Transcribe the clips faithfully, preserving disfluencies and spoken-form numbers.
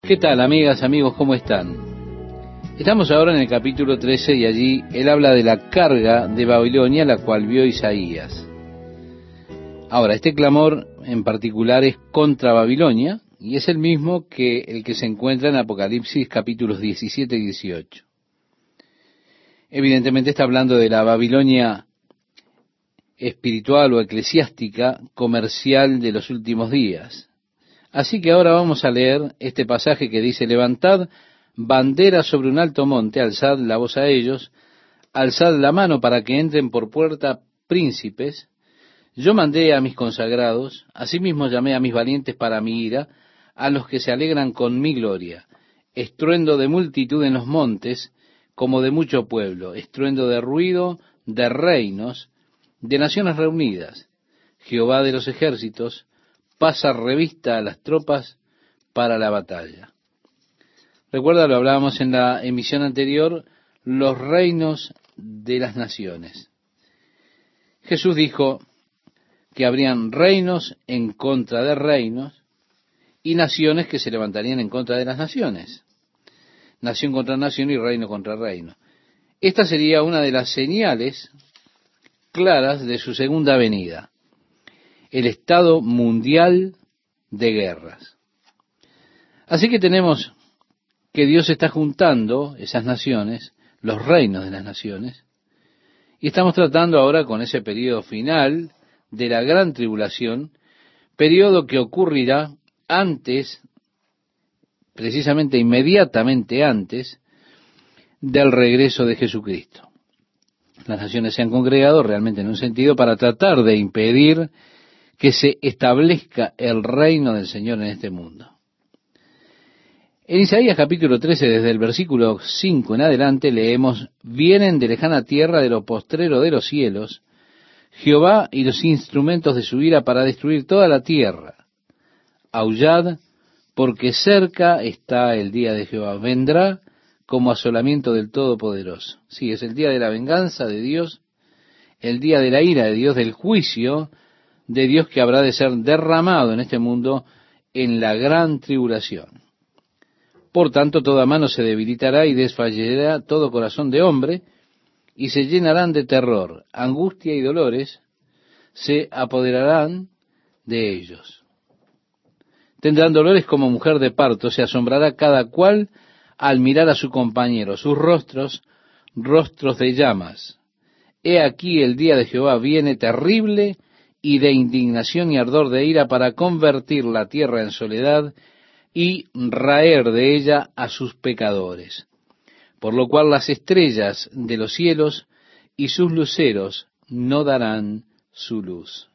¿Qué tal, amigas, amigos? ¿Cómo están? Estamos ahora en el capítulo trece y allí él habla de la carga de Babilonia, la cual vio Isaías. Ahora, este clamor en particular es contra Babilonia y es el mismo que el que se encuentra en Apocalipsis capítulos diecisiete y dieciocho. Evidentemente está hablando de la Babilonia espiritual o eclesiástica, comercial de los últimos días. Así que ahora vamos a leer este pasaje que dice: levantad bandera sobre un alto monte, alzad la voz a ellos, alzad la mano para que entren por puerta príncipes. Yo mandé a mis consagrados, asimismo llamé a mis valientes para mi ira, a los que se alegran con mi gloria. Estruendo de multitud en los montes, como de mucho pueblo, estruendo de ruido de reinos, de naciones reunidas. Jehová de los ejércitos pasa revista a las tropas para la batalla. Recuerda, lo hablábamos en la emisión anterior, los reinos de las naciones. Jesús dijo que habrían reinos en contra de reinos y naciones que se levantarían en contra de las naciones. Nación contra nación y reino contra reino. Esta sería una de las señales claras de su segunda venida. El estado mundial de guerras. Así que tenemos que Dios está juntando esas naciones, los reinos de las naciones, y estamos tratando ahora con ese periodo final de la gran tribulación, periodo que ocurrirá antes, precisamente inmediatamente antes, del regreso de Jesucristo. Las naciones se han congregado realmente en un sentido para tratar de impedir que se establezca el reino del Señor en este mundo. En Isaías capítulo trece, desde el versículo cinco en adelante, leemos: vienen de lejana tierra, de lo postrero de los cielos, Jehová y los instrumentos de su ira para destruir toda la tierra. Aullad, porque cerca está el día de Jehová. Vendrá como asolamiento del Todopoderoso. Sí, es el día de la venganza de Dios, el día de la ira de Dios, del juicio de Dios que habrá de ser derramado en este mundo en la gran tribulación. Por tanto, toda mano se debilitará y desfallecerá todo corazón de hombre, y se llenarán de terror, angustia y dolores se apoderarán de ellos. Tendrán dolores como mujer de parto, se asombrará cada cual al mirar a su compañero, sus rostros, rostros de llamas. He aquí el día de Jehová viene terrible y de indignación y ardor de ira para convertir la tierra en soledad y raer de ella a sus pecadores. Por lo cual las estrellas de los cielos y sus luceros no darán su luz.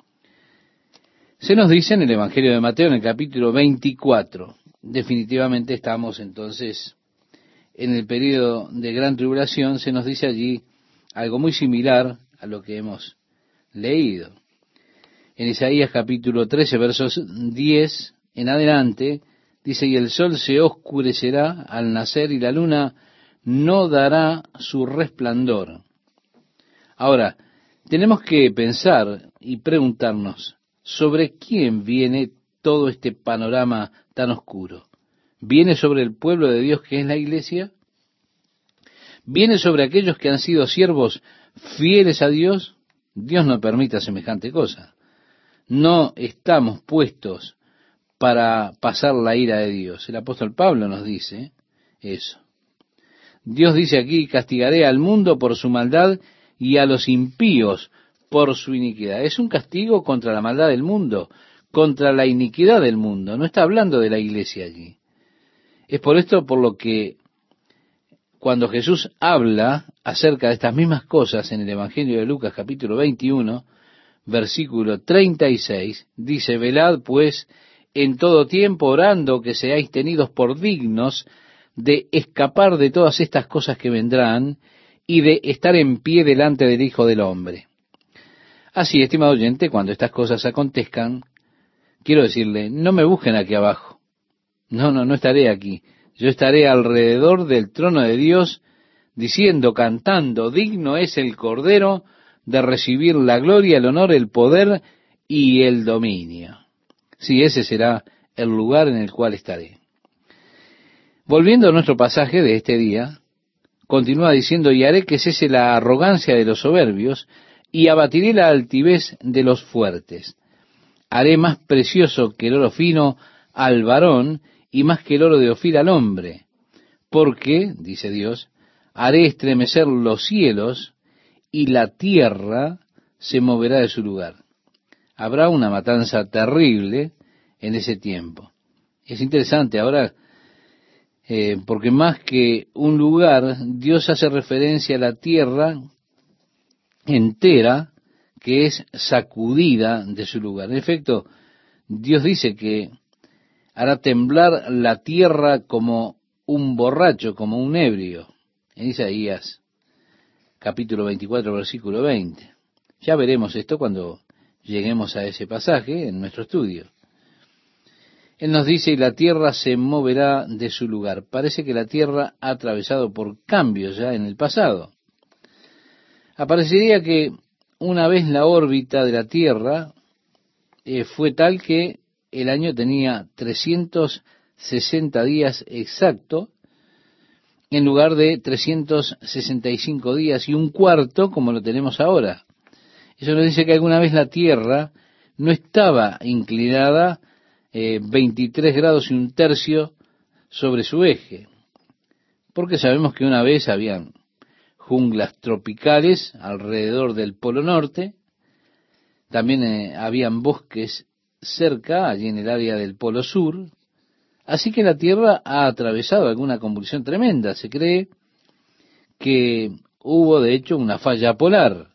Se nos dice en el Evangelio de Mateo, en el capítulo veinticuatro, definitivamente estamos entonces en el periodo de gran tribulación, se nos dice allí algo muy similar a lo que hemos leído. En Isaías capítulo trece, versos diez en adelante, dice: y el sol se oscurecerá al nacer y la luna no dará su resplandor. Ahora, tenemos que pensar y preguntarnos sobre quién viene todo este panorama tan oscuro. ¿Viene sobre el pueblo de Dios que es la iglesia? ¿Viene sobre aquellos que han sido siervos fieles a Dios? Dios no permita semejante cosa. No estamos puestos para pasar la ira de Dios. El apóstol Pablo nos dice eso. Dios dice aquí: castigaré al mundo por su maldad y a los impíos por su iniquidad. Es un castigo contra la maldad del mundo, contra la iniquidad del mundo. No está hablando de la iglesia allí. Es por esto por lo que cuando Jesús habla acerca de estas mismas cosas en el Evangelio de Lucas capítulo veintiuno, versículo treinta y seis, dice: velad pues en todo tiempo, orando que seáis tenidos por dignos de escapar de todas estas cosas que vendrán y de estar en pie delante del Hijo del Hombre. Así, estimado oyente, cuando estas cosas acontezcan, quiero decirle, no me busquen aquí abajo. No, no, no estaré aquí. Yo estaré alrededor del trono de Dios, diciendo, cantando: digno es el Cordero de recibir la gloria, el honor, el poder y el dominio. Sí, ese será el lugar en el cual estaré. Volviendo a nuestro pasaje de este día, continúa diciendo, y haré que cese la arrogancia de los soberbios, y abatiré la altivez de los fuertes. Haré más precioso que el oro fino al varón, y más que el oro de Ofir al hombre. Porque, dice Dios, haré estremecer los cielos, y la tierra se moverá de su lugar. Habrá una matanza terrible en ese tiempo. Es interesante ahora, eh, porque más que un lugar, Dios hace referencia a la tierra entera que es sacudida de su lugar. En efecto, Dios dice que hará temblar la tierra como un borracho, como un ebrio. En Isaías capítulo veinticuatro, versículo veinte. Ya veremos esto cuando lleguemos a ese pasaje en nuestro estudio. Él nos dice, y la tierra se moverá de su lugar. Parece que la tierra ha atravesado por cambios ya en el pasado. Aparecería que una vez la órbita de la Tierra eh, fue tal que el año tenía trescientos sesenta días exacto, en lugar de trescientos sesenta y cinco días y un cuarto como lo tenemos ahora. Eso nos dice que alguna vez la Tierra no estaba inclinada eh, veintitrés grados y un tercio sobre su eje, porque sabemos que una vez habían junglas tropicales alrededor del Polo Norte, también eh, habían bosques cerca, allí en el área del Polo Sur, así que la Tierra ha atravesado alguna convulsión tremenda. Se cree que hubo de hecho una falla polar.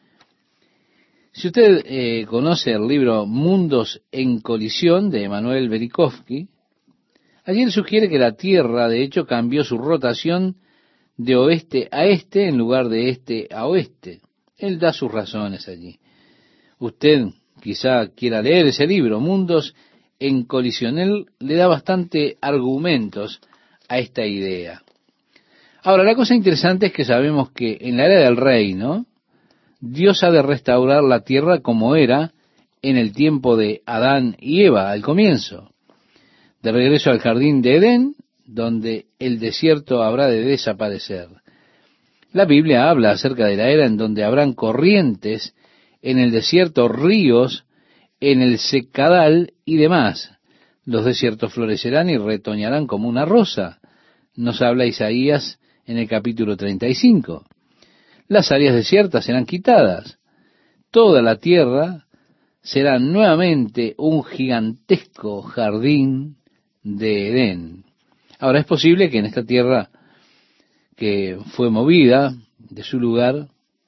Si usted eh, conoce el libro Mundos en Colisión de Emanuel Velikovsky, allí él sugiere que la Tierra de hecho cambió su rotación de oeste a este en lugar de este a oeste. Él da sus razones allí. Usted quizá quiera leer ese libro, Mundos en Colisión. Él le da bastante argumentos a esta idea. Ahora, la cosa interesante es que sabemos que en la era del reino, Dios ha de restaurar la tierra como era en el tiempo de Adán y Eva, al comienzo. De regreso al jardín de Edén, donde el desierto habrá de desaparecer. La Biblia habla acerca de la era en donde habrán corrientes en el desierto, ríos en el secadal y demás. Los desiertos florecerán y retoñarán como una rosa. Nos habla Isaías en el capítulo treinta y cinco. Las áreas desiertas serán quitadas. Toda la tierra será nuevamente un gigantesco jardín de Edén. Ahora, es posible que en esta tierra que fue movida de su lugar,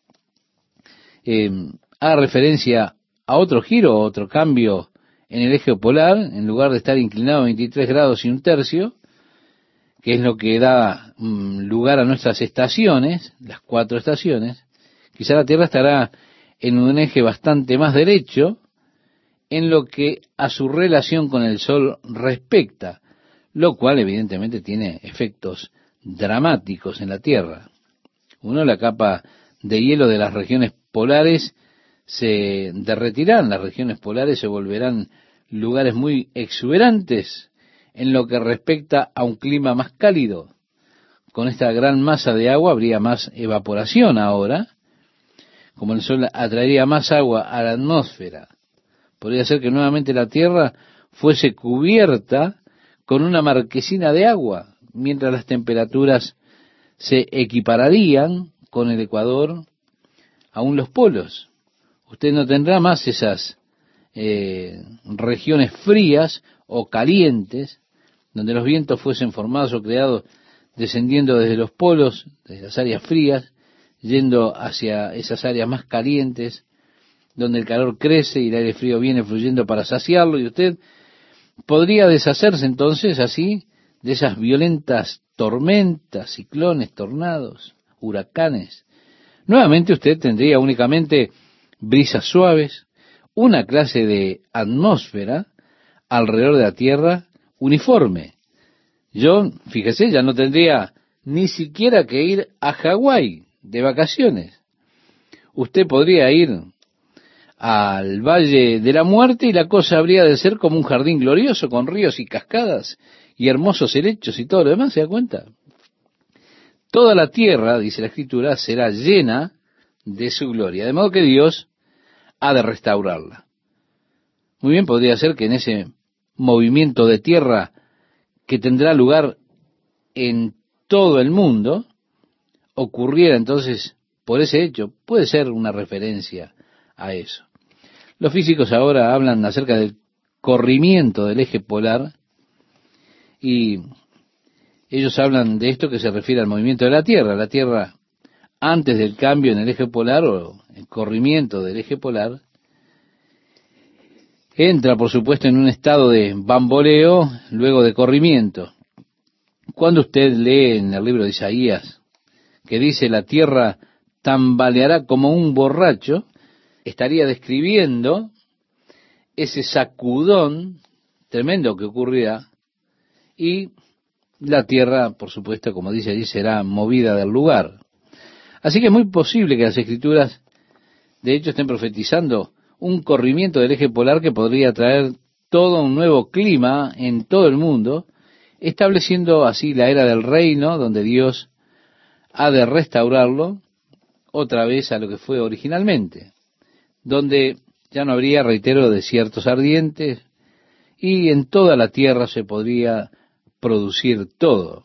eh, haga referencia a otro giro, otro cambio en el eje polar, en lugar de estar inclinado a veintitrés grados y un tercio, que es lo que da um, lugar a nuestras estaciones, las cuatro estaciones. Quizá la Tierra estará en un eje bastante más derecho en lo que a su relación con el Sol respecta, lo cual evidentemente tiene efectos dramáticos en la Tierra. Uno, la capa de hielo de las regiones polares se derretirán, las regiones polares se volverán lugares muy exuberantes en lo que respecta a un clima más cálido. Con esta gran masa de agua habría más evaporación ahora, como el Sol atraería más agua a la atmósfera. Podría ser que nuevamente la Tierra fuese cubierta con una marquesina de agua, mientras las temperaturas se equipararían con el ecuador, aún los polos. Usted no tendrá más esas eh, regiones frías o calientes, donde los vientos fuesen formados o creados descendiendo desde los polos, desde las áreas frías, yendo hacia esas áreas más calientes, donde el calor crece y el aire frío viene fluyendo para saciarlo, y usted podría deshacerse entonces así de esas violentas tormentas, ciclones, tornados, huracanes. Nuevamente usted tendría únicamente brisas suaves, una clase de atmósfera alrededor de la Tierra uniforme. Yo, fíjese, ya no tendría ni siquiera que ir a Hawái de vacaciones. Usted podría ir al Valle de la Muerte y la cosa habría de ser como un jardín glorioso con ríos y cascadas y hermosos helechos y todo lo demás, ¿se da cuenta? Toda la tierra, dice la Escritura, será llena de su gloria, de modo que Dios ha de restaurarla. Muy bien, podría ser que en ese movimiento de tierra que tendrá lugar en todo el mundo, ocurriera entonces por ese hecho. Puede ser una referencia a eso. Los físicos ahora hablan acerca del corrimiento del eje polar y ellos hablan de esto que se refiere al movimiento de la Tierra. La Tierra, antes del cambio en el eje polar o el corrimiento del eje polar, entra, por supuesto, en un estado de bamboleo, luego de corrimiento. Cuando usted lee en el libro de Isaías, que dice la tierra tambaleará como un borracho, estaría describiendo ese sacudón tremendo que ocurrirá, y la tierra, por supuesto, como dice allí, será movida del lugar. Así que es muy posible que las Escrituras, de hecho, estén profetizando un corrimiento del eje polar que podría traer todo un nuevo clima en todo el mundo, estableciendo así la era del reino, donde Dios ha de restaurarlo otra vez a lo que fue originalmente, donde ya no habría, reitero, desiertos ardientes, y en toda la tierra se podría producir todo.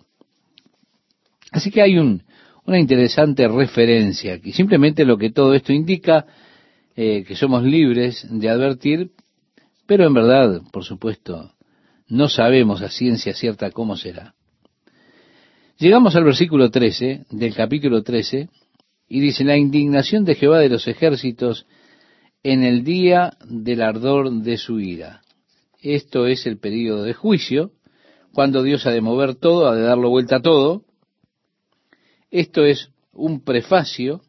Así que hay un, una interesante referencia aquí. Simplemente lo que todo esto indica, eh, que somos libres de advertir, pero en verdad, por supuesto, no sabemos a ciencia cierta cómo será. Llegamos al versículo trece del capítulo trece, y dice: la indignación de Jehová de los ejércitos en el día del ardor de su ira. Esto es el período de juicio, cuando Dios ha de mover todo, ha de darlo vuelta a todo. Esto es un prefacio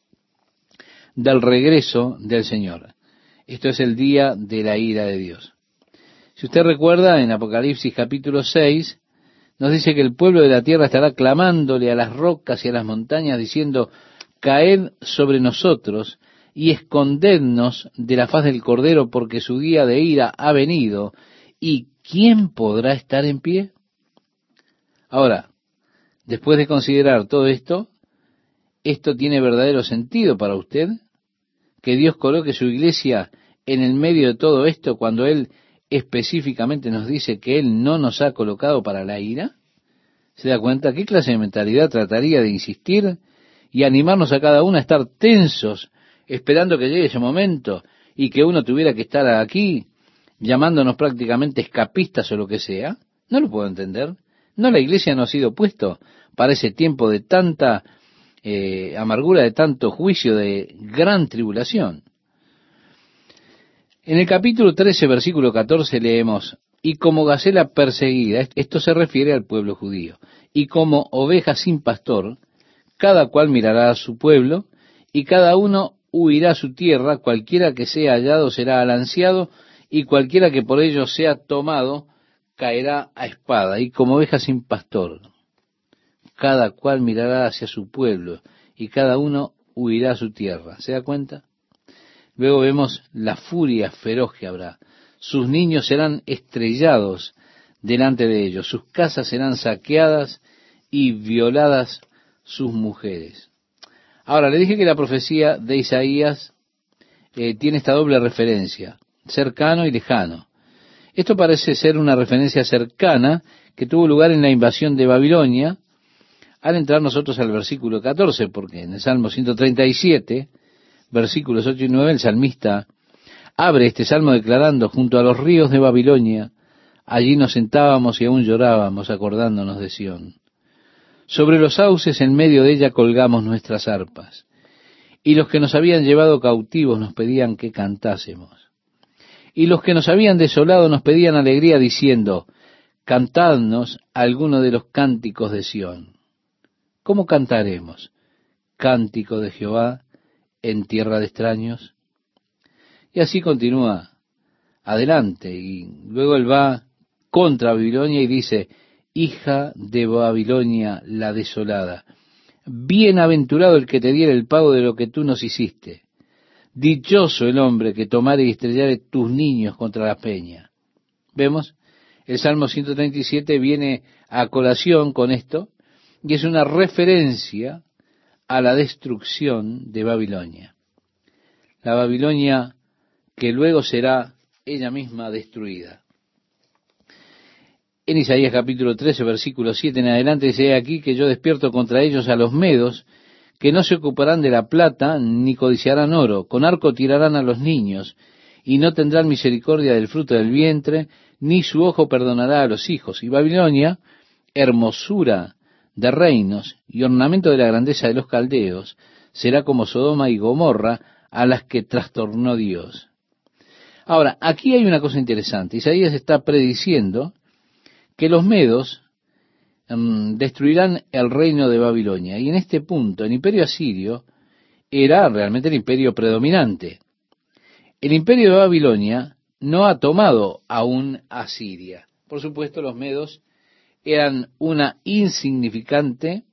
del regreso del Señor. Esto es el día de la ira de Dios. Si usted recuerda, en Apocalipsis capítulo seis, nos dice que el pueblo de la tierra estará clamándole a las rocas y a las montañas, diciendo: caed sobre nosotros y escondednos de la faz del Cordero, porque su día de ira ha venido, ¿y quién podrá estar en pie? Ahora, después de considerar todo esto, ¿esto tiene verdadero sentido para usted? Que Dios coloque su iglesia en el medio de todo esto, cuando Él específicamente nos dice que Él no nos ha colocado para la ira. ¿Se da cuenta? ¿Qué clase de mentalidad trataría de insistir y animarnos a cada uno a estar tensos, esperando que llegue ese momento, y que uno tuviera que estar aquí llamándonos prácticamente escapistas o lo que sea? No lo puedo entender. No, la iglesia no ha sido puesto para ese tiempo de tanta eh, amargura, de tanto juicio, de gran tribulación. En el capítulo trece, versículo catorce, leemos: y como gacela perseguida, esto se refiere al pueblo judío, y como oveja sin pastor, cada cual mirará a su pueblo, y cada uno huirá a su tierra, cualquiera que sea hallado será alanceado, y cualquiera que por ello sea tomado caerá a espada. Y como oveja sin pastor, cada cual mirará hacia su pueblo, y cada uno huirá a su tierra. ¿Se da cuenta? Luego vemos la furia feroz que habrá. Sus niños serán estrellados delante de ellos, sus casas serán saqueadas y violadas sus mujeres. Ahora, le dije que la profecía de Isaías eh, tiene esta doble referencia, cercano y lejano. Esto parece ser una referencia cercana que tuvo lugar en la invasión de Babilonia, al entrar nosotros al versículo catorce, porque en el Salmo ciento treinta y siete, versículos ocho y nueve, el salmista abre este salmo declarando: junto a los ríos de Babilonia, allí nos sentábamos y aún llorábamos acordándonos de Sión. Sobre los sauces en medio de ella colgamos nuestras arpas, y los que nos habían llevado cautivos nos pedían que cantásemos. Y los que nos habían desolado nos pedían alegría, diciendo: cantadnos alguno de los cánticos de Sión. ¿Cómo cantaremos? Cántico de Jehová en tierra de extraños. Y así continúa adelante, y luego él va contra Babilonia y dice: hija de Babilonia la desolada, bienaventurado el que te diera el pago de lo que tú nos hiciste. Dichoso el hombre que tomare y estrellare tus niños contra la peña. Vemos, El Salmo ciento treinta y siete viene a colación con esto, y es una referencia a la destrucción de Babilonia. La Babilonia que luego será ella misma destruida. En Isaías capítulo trece, versículo siete en adelante, dice aquí que yo despierto contra ellos a los medos, que no se ocuparán de la plata, ni codiciarán oro, con arco tirarán a los niños, y no tendrán misericordia del fruto del vientre, ni su ojo perdonará a los hijos. Y Babilonia, hermosura de reinos y ornamento de la grandeza de los caldeos, será como Sodoma y Gomorra, a las que trastornó Dios. Ahora, aquí hay una cosa interesante. Isaías está prediciendo que los medos um, destruirán el reino de Babilonia. Y en este punto, el imperio asirio era realmente el imperio predominante. El imperio de Babilonia no ha tomado aún a Siria. Por supuesto, los medos eran una insignificante,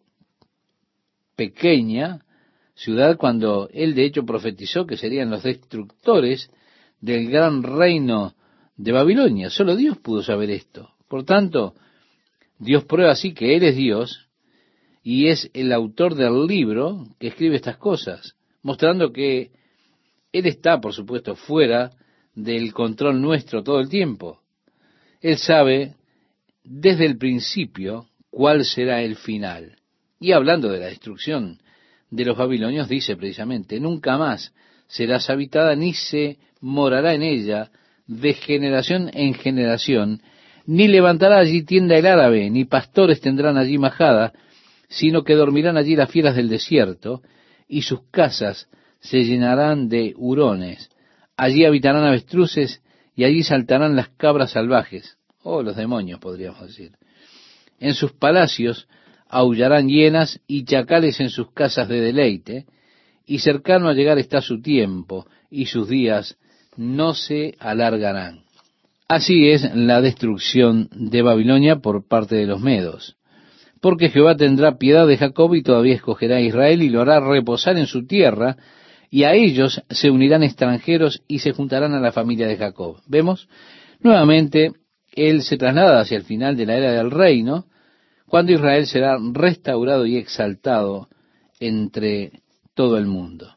pequeña ciudad cuando él de hecho profetizó que serían los destructores del gran reino de Babilonia. Solo Dios pudo saber esto. Por tanto, Dios prueba así que Él es Dios y es el autor del libro que escribe estas cosas, mostrando que Él está, por supuesto, fuera del control nuestro todo el tiempo. Él sabe desde el principio cuál será el final. Y hablando de la destrucción de los babilonios, dice precisamente, nunca más serás habitada ni se morará en ella de generación en generación, ni levantará allí tienda el árabe, ni pastores tendrán allí majada, sino que dormirán allí las fieras del desierto, y sus casas se llenarán de hurones. Allí habitarán avestruces, y allí saltarán las cabras salvajes, o los demonios podríamos decir. En sus palacios aullarán hienas y chacales en sus casas de deleite, y cercano a llegar está su tiempo, y sus días no se alargarán. Así es la destrucción de Babilonia por parte de los medos. Porque Jehová tendrá piedad de Jacob y todavía escogerá a Israel y lo hará reposar en su tierra, y a ellos se unirán extranjeros y se juntarán a la familia de Jacob. ¿Vemos? Nuevamente, él se traslada hacia el final de la era del reino, cuando Israel será restaurado y exaltado entre todo el mundo.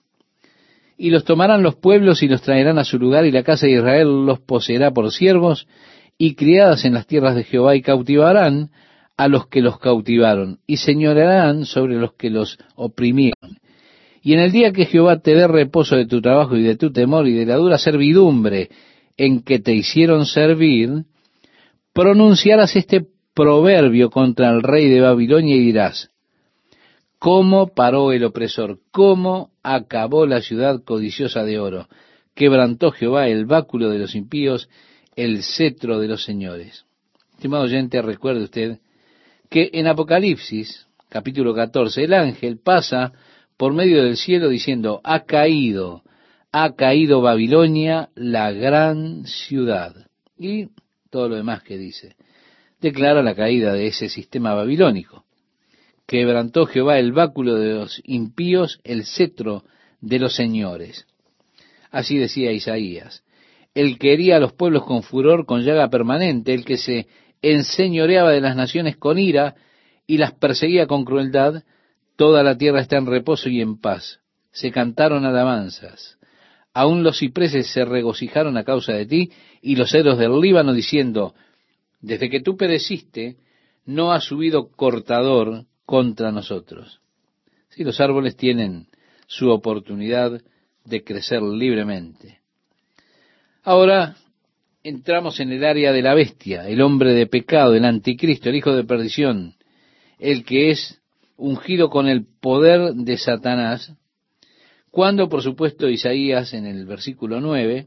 Y los tomarán los pueblos y los traerán a su lugar, y la casa de Israel los poseerá por siervos y criadas en las tierras de Jehová, y cautivarán a los que los cautivaron, y señorearán sobre los que los oprimieron. Y en el día que Jehová te dé reposo de tu trabajo y de tu temor y de la dura servidumbre en que te hicieron servir, pronunciarás este proverbio contra el rey de Babilonia y dirás: ¿cómo paró el opresor? ¿Cómo acabó la ciudad codiciosa de oro? Quebrantó Jehová el báculo de los impíos, el cetro de los señores. Estimado oyente, recuerde usted que en Apocalipsis, capítulo catorce, el ángel pasa por medio del cielo diciendo: ha caído, ha caído Babilonia, la gran ciudad. Y todo lo demás que dice, declara la caída de ese sistema babilónico. Quebrantó Jehová el báculo de los impíos, el cetro de los señores. Así decía Isaías. El que hería a los pueblos con furor, con llaga permanente, el que se enseñoreaba de las naciones con ira y las perseguía con crueldad, toda la tierra está en reposo y en paz. Se cantaron alabanzas. Aún los cipreses se regocijaron a causa de ti, y los cedros del Líbano, diciendo: desde que tú pereciste, no ha subido cortador contra nosotros. Si los árboles tienen su oportunidad de crecer libremente. Ahora entramos en el área de la bestia, el hombre de pecado, el anticristo, el hijo de perdición, el que es ungido con el poder de Satanás, cuando por supuesto Isaías en el versículo nueve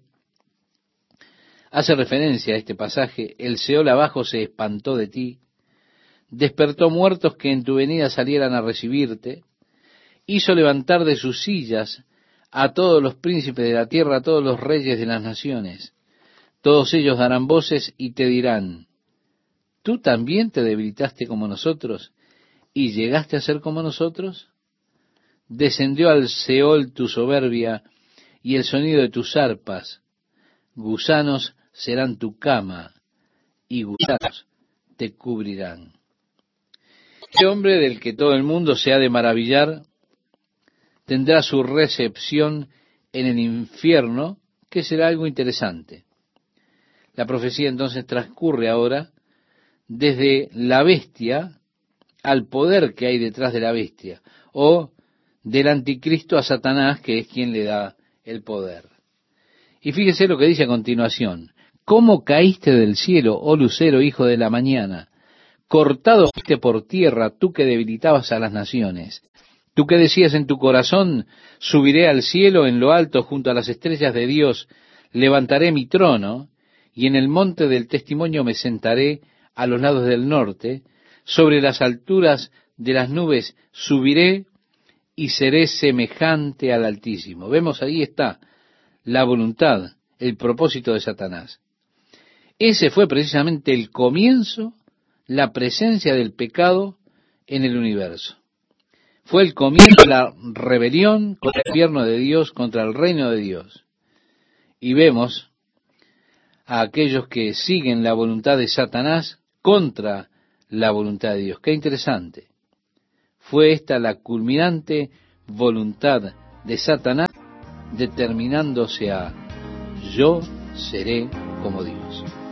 hace referencia a este pasaje: el Seol abajo se espantó de ti, despertó muertos que en tu venida salieran a recibirte, hizo levantar de sus sillas a todos los príncipes de la tierra, a todos los reyes de las naciones. Todos ellos darán voces y te dirán: ¿tú también te debilitaste como nosotros y llegaste a ser como nosotros? Descendió al Seol tu soberbia y el sonido de tus arpas. Gusanos serán tu cama y gusanos te cubrirán. Este hombre del que todo el mundo se ha de maravillar tendrá su recepción en el infierno, que será algo interesante. La profecía entonces transcurre ahora desde la bestia al poder que hay detrás de la bestia, o del anticristo a Satanás, que es quien le da el poder. Y fíjese lo que dice a continuación: ¿cómo caíste del cielo, oh lucero, hijo de la mañana? Cortado fuiste por tierra, tú que debilitabas a las naciones. Tú que decías en tu corazón: subiré al cielo, en lo alto, junto a las estrellas de Dios, levantaré mi trono, y en el monte del testimonio me sentaré a los lados del norte, sobre las alturas de las nubes subiré y seré semejante al Altísimo. Vemos, ahí está la voluntad, el propósito de Satanás. Ese fue precisamente el comienzo, la presencia del pecado en el universo. Fue el comienzo de la rebelión contra el gobierno de Dios, contra el reino de Dios. Y vemos a aquellos que siguen la voluntad de Satanás contra la voluntad de Dios. Qué interesante. Fue esta la culminante voluntad de Satanás, determinándose a: yo seré como Dios.